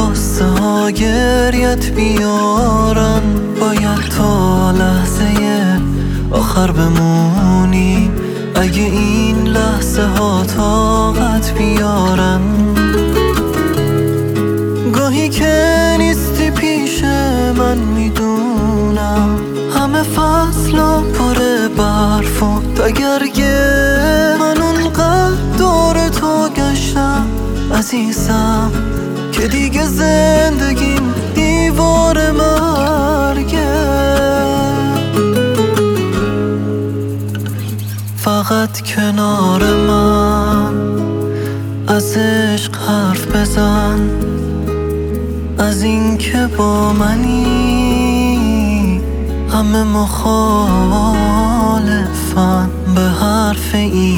قصه ها گریت بیارن، باید تا لحظه آخر بمونی اگه این لحظه ها طاقت بیارن. گاهی که نیستی پیش من میدونم همه فصلا پر برف و تگرگه، من اونقدر دور تو گشتم عزیزم که دیگه زندگیم دیوار مرگه. فقط کنار من از عشق حرف بزن، از این که با منی همه مخالفن به حرف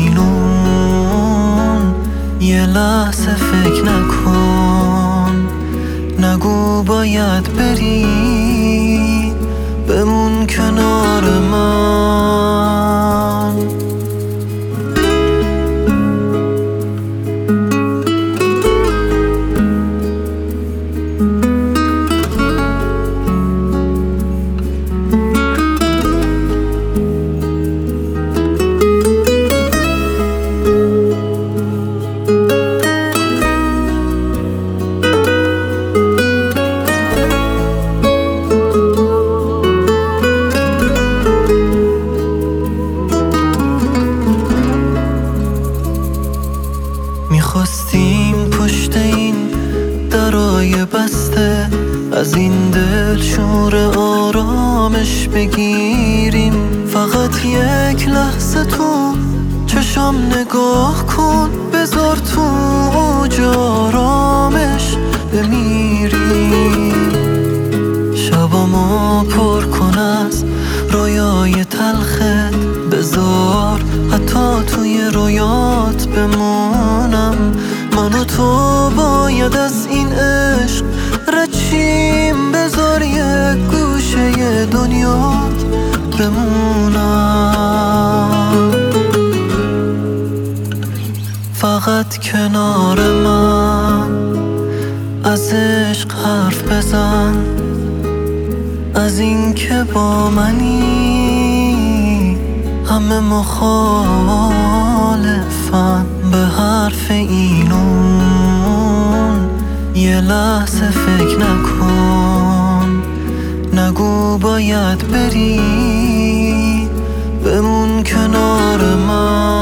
اینون. یه لحظه فکر نکن، نگو باید بری، بمون کنار من. میخواستیم پشت این درای بسته از این دل شور آرامش بگیریم. فقط یک لحظه تو چشم نگاه کن، بذار تو اوج آرامش بمیری. شبامو پر کن از رویای تلخت، بذار حتی توی رویات بمونم. من و تو باید از این عشق رچیم، بذار یک گوشه دنیات بمونم. فقط کنار من از عشق حرف بزن، از این که با منی همه مخالفن به حرف اینون. یه لحظه فکر نکن، نگو باید بری، بمون کنار من.